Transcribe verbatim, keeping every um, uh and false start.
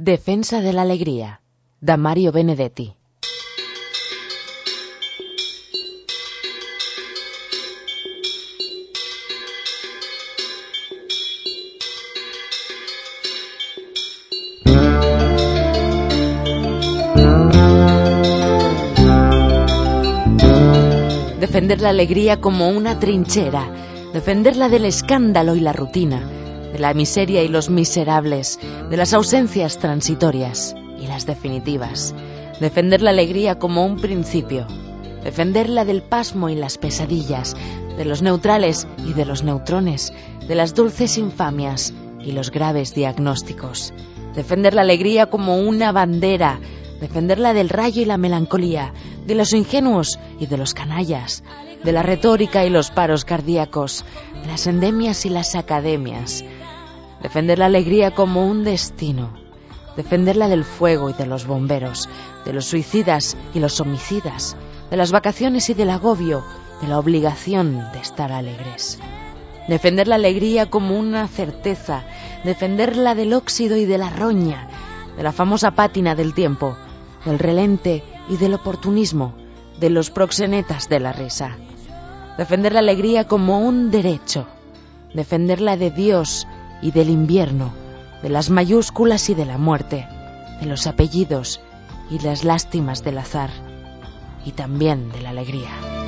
Defensa de la alegría, da Mario Benedetti. Defender la alegría como una trinchera, defenderla del escándalo y la rutina, de la miseria y los miserables, de las ausencias transitorias y las definitivas. Defender la alegría como un principio, defenderla del pasmo y las pesadillas, de los neutrales y de los neutrones, de las dulces infamias y los graves diagnósticos. Defender la alegría como una bandera, defenderla del rayo y la melancolía, de los ingenuos y de los canallas, de la retórica y los paros cardíacos, de las endemias y las academias. Defender la alegría como un destino, defenderla del fuego y de los bomberos, de los suicidas y los homicidas, de las vacaciones y del agobio, de la obligación de estar alegres. Defender la alegría como una certeza, defenderla del óxido y de la roña, de la famosa pátina del tiempo, del relente y del oportunismo, de los proxenetas de la risa. Defender la alegría como un derecho, defenderla de Dios y del invierno, de las mayúsculas y de la muerte, de los apellidos y las lástimas del azar, y también de la alegría.